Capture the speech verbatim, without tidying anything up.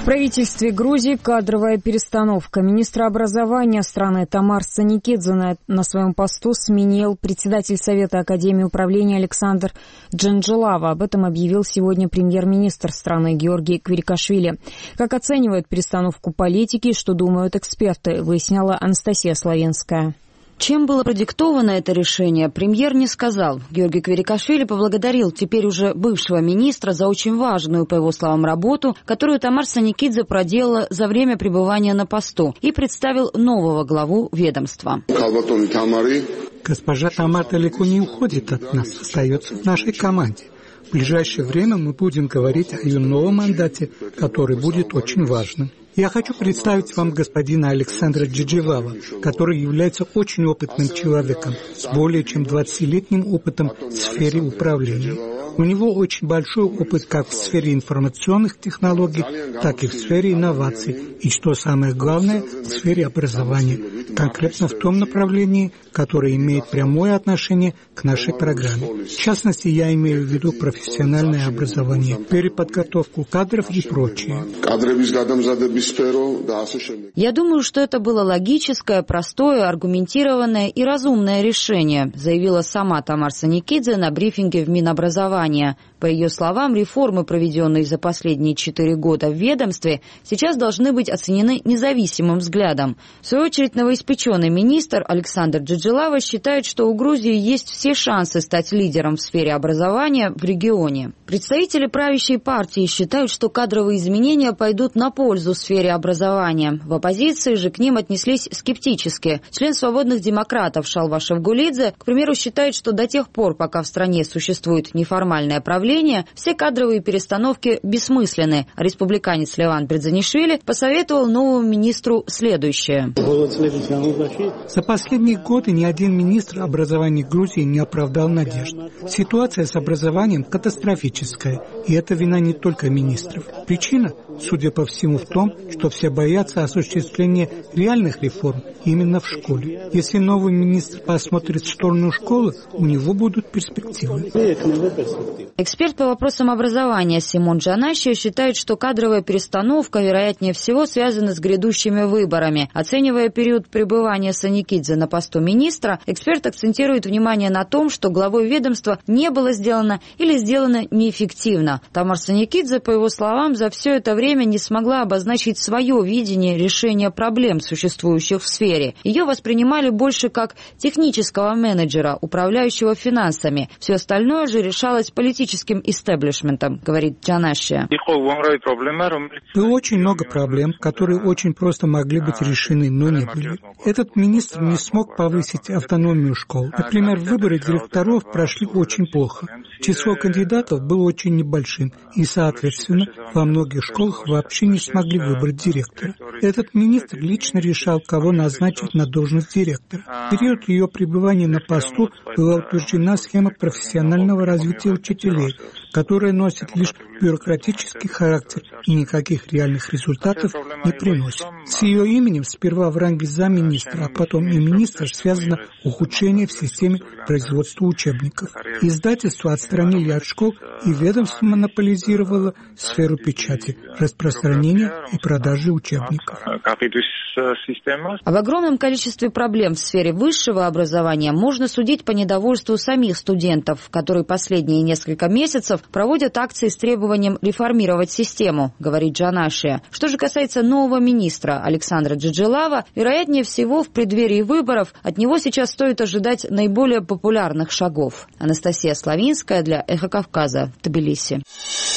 правительстве Грузии кадровая перестановка. Министра образования страны Тамар Саникидзе на, на своем посту сменил председатель Совета Академии управления Александр Джанжилава. Об этом объявил сегодня премьер-министр страны Георгий Квирикашвили. Как оценивают перестановку политики и что думают эксперты, выясняла Анастасия Славенская. Чем было продиктовано это решение, премьер не сказал. Георгий Квирикашвили поблагодарил теперь уже бывшего министра за очень важную, по его словам, работу, которую Тамар Саникидзе проделала за время пребывания на посту, и представил нового главу ведомства. Госпожа Тамар далеко не уходит от нас, остается в нашей команде. В ближайшее время мы будем говорить о ее новом мандате, который будет очень важным. Я хочу представить вам господина Александра Джанжилава, который является очень опытным человеком с более чем двадцатилетним опытом в сфере управления. У него очень большой опыт как в сфере информационных технологий, так и в сфере инноваций, и, что самое главное, в сфере образования, конкретно в том направлении, которое имеет прямое отношение к нашей программе. В частности, я имею в виду профессиональное образование, переподготовку кадров и прочее. Я думаю, что это было логическое, простое, аргументированное и разумное решение, заявила сама Тамар Саникидзе на брифинге в Минобразования. По ее словам, реформы, проведенные за последние четыре года в ведомстве, сейчас должны быть оценены независимым взглядом. В свою очередь, новоиспеченный министр Александр Джанжилава считает, что у Грузии есть все шансы стать лидером в сфере образования в регионе. Представители правящей партии считают, что кадровые изменения пойдут на пользу сфере образования. В оппозиции же к ним отнеслись скептически. Член свободных демократов Шалва Шевгулидзе, к примеру, считает, что до тех пор, пока в стране существует неформальное правление, все кадровые перестановки бессмысленны. А республиканец Леван Берзанишвили посоветовал новому министру следующее. За последние годы ни один министр образования Грузии не оправдал надежд. Ситуация с образованием катастрофическая, и это вина не только министров. Причина, судя по всему, в том, что все боятся осуществления реальных реформ именно в школе. Если новый министр посмотрит в сторону школы, у него будут перспективы. Эксперт по вопросам образования Симон Джанаши считает, что кадровая перестановка, вероятнее всего, связана с грядущими выборами. Оценивая период пребывания Саникидзе на посту министра, эксперт акцентирует внимание на том, что главой ведомства не было сделано или сделано неэффективно. Тамар Саникидзе, по его словам, за все это время не смогла обозначить свое видение решения проблем, существующих в сфере. Ее воспринимали больше как технического менеджера, управляющего финансами. Все остальное же решалось политическим истеблишментом, говорит Джанаши. Было очень много проблем, которые очень просто могли быть решены, но не были. Этот министр не смог повысить автономию школ. Например, выборы директоров прошли очень плохо. Число кандидатов было очень небольшим, и, соответственно, во многих школах вообще не смогли выбрать директора. Этот министр лично решал, кого назначить на должность директора. В период ее пребывания на посту была утверждена схема профессионального развития учителей, которая носит лишь бюрократический характер и никаких реальных результатов не приносит. С ее именем сперва в ранге замминистра, а потом и министра связано ухудшение в системе производства учебников. Издательство отстранили от школ, и ведомство монополизировало сферу печати, распространения и продажи учебников. Об огромном количестве проблем в сфере высшего образования можно судить по недовольству самих студентов, которые последние несколько месяцев проводят акции с требованием реформировать систему, говорит Джанаши. Что же касается нового министра Александра Джанжилава, вероятнее всего, в преддверии выборов от него сейчас стоит ожидать наиболее популярных шагов. Анастасия Славинская для Эхо Кавказа, Тбилиси.